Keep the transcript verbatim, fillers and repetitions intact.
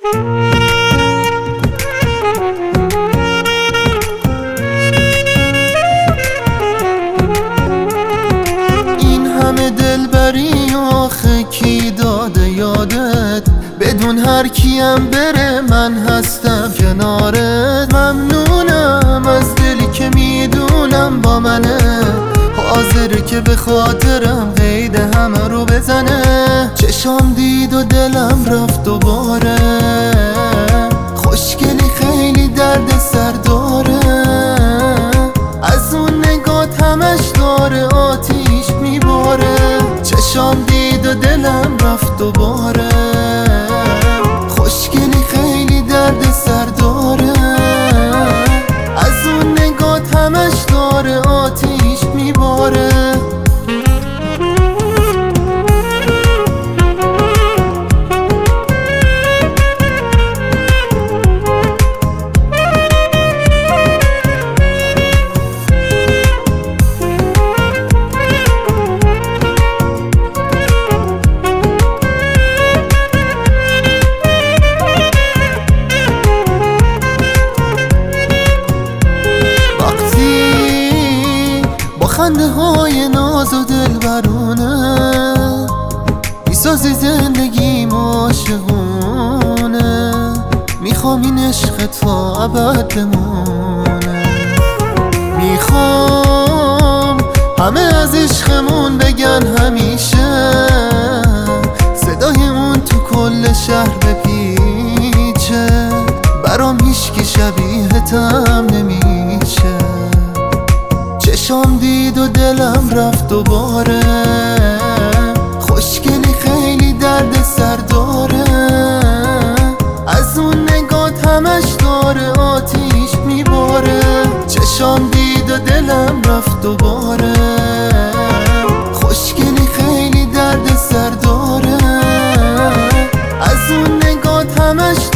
این همه دلبری آخه کی داده یادت؟ بدون هر کیم بره من هستم کنارت. ممنونم از دلی که میدونم با منه، حاضره که به خاطرم قید همه رو بزنه. چشام دید و دلم رفت دوباره، خوشگلی خیلی درد سر داره. از اون نگات همش داره آتیش میباره. چشام دید و دلم رفت دوباره، خوشگلی خیلی درد سر داره. از اون نگات همش داره آتیش میباره. خنده های ناز و دلبرونه میسازی زندگیم عاشقونه. میخوام این عشق تا ابد بمونه. میخوام همه از عشقمون بگن همیشه، صدای اون تو کل شهر بپیچه. برام هیچکی شبیه تم نمیشه. چشام دید و دلم رفت دوباره، خوشگلی خیلی درد سر داره. از اون نگات همش داره آتیش میباره. چشام دید و دلم رفت دوباره، خوشگلی خیلی درد سر داره. از اون نگات همش